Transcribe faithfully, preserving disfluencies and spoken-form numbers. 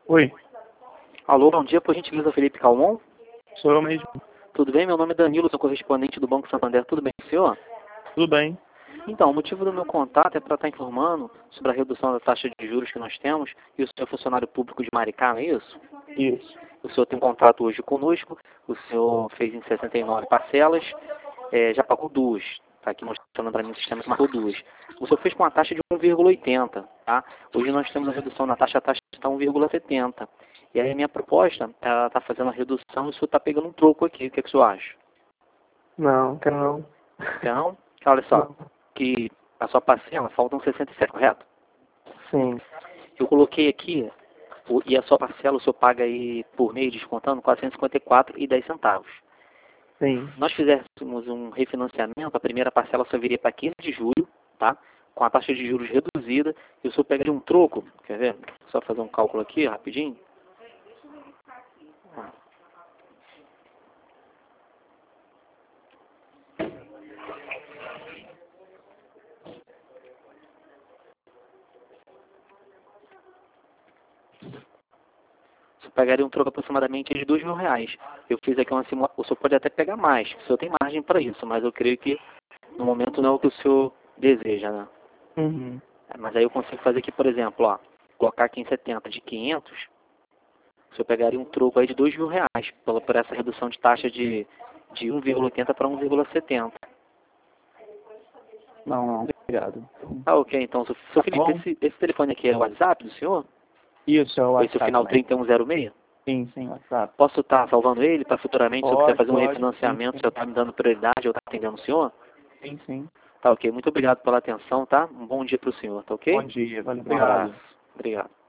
Oi, Alô, bom dia, por gentileza, Felipe Calmon. sou eu mesmo. Tudo bem? Meu nome é Danilo, sou correspondente do Banco Santander. Tudo bem, senhor? Tudo bem? Então, o motivo do meu contato é para estar informando sobre a redução da taxa de juros que nós temos e o senhor é funcionário público de Maricá, não é isso? Isso. O senhor tem um contrato hoje conosco, o senhor fez em sessenta e nove parcelas, é, já pagou duas. Está aqui mostrando para mim o sistema que marcou duas. O senhor fez com a taxa de um vírgula oitenta, tá? Hoje nós temos a redução na taxa, a taxa está um vírgula setenta. E aí a minha proposta, ela está fazendo a redução e o senhor está pegando um troco aqui. O que, é que o senhor acha? Não, quero não. Então, olha só, Não. que a sua parcela faltam sessenta e sete, correto? Sim. Eu coloquei aqui, o- e a sua parcela o senhor paga aí por mês, descontando, quatrocentos e cinquenta e quatro reais e dez centavos. Sim. Se nós fizéssemos um refinanciamento, a primeira parcela só viria para quinze de julho, tá? Com a taxa de juros reduzida, e o senhor pegaria um troco, quer ver? Só fazer um cálculo aqui, rapidinho. Você pegaria um troco aproximadamente de dois mil reais. Eu fiz aqui uma simulação. O senhor pode até pegar mais, o senhor tem margem para isso, mas eu creio que no momento não é o que o senhor deseja, né? Uhum. É, mas aí eu consigo fazer aqui, por exemplo, ó, colocar aqui em setenta de quinhentos, o senhor pegaria um troco aí de dois mil reais pela, por essa redução de taxa de, de um vírgula oitenta para um vírgula setenta. Não, não, obrigado. Ah, ok, então, seu Tá Felipe, bom? esse, esse telefone aqui é o WhatsApp do senhor? Isso, é o Esse é o WhatsApp final também. trinta e um zero seis? Sim, sim, WhatsApp. Posso estar salvando ele para futuramente, se eu quiser Pode, fazer um pode. Sim, refinanciamento, o senhor sim. está me dando prioridade, eu estou atendendo o senhor? Sim, sim. Tá ok, muito obrigado pela atenção, tá? Um bom dia para o senhor, tá Bom ok? dia, valeu, Um obrigado. abraço. Obrigado.